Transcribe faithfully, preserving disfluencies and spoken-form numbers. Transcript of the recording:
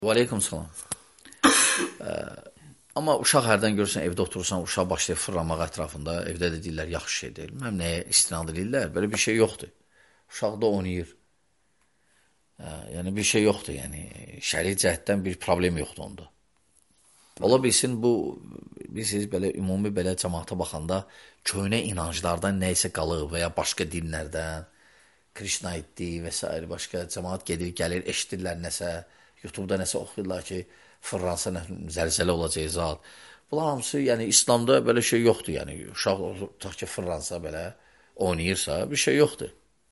Və aleykum salam. Amma uşaq hərdən görürsən, evdə oturursan, uşaq başlayır fırlamağa ətrafında, evdə də deyirlər, yaxşı şey deyil. Məm nəyə istinad edirlər? Belə bir şey yoxdur. Uşaq da oynayır. Hə, yəni bir şey yoxdur, yəni şəri cəhətdən bir problem yoxdur onda. Ola bilsin, bu, bilirsiniz, belə ümumi belə cəmaata baxanda köhnə inanclardan nə isə qalıb və ya başqa dinlərdən, Krishna etdi və s. başqa cəmaat gedir, gəlir, eşidirlər nəsə, YouTube'da nəsə oxuyurlar ki, fırlansa zəlzələ olacaq zat. Bunlar hamısı, yəni İslamda belə şey yoxdur, yəni uşaq tutaq ki, fırlansa belə, oynayırsa, bir şey yoxdur.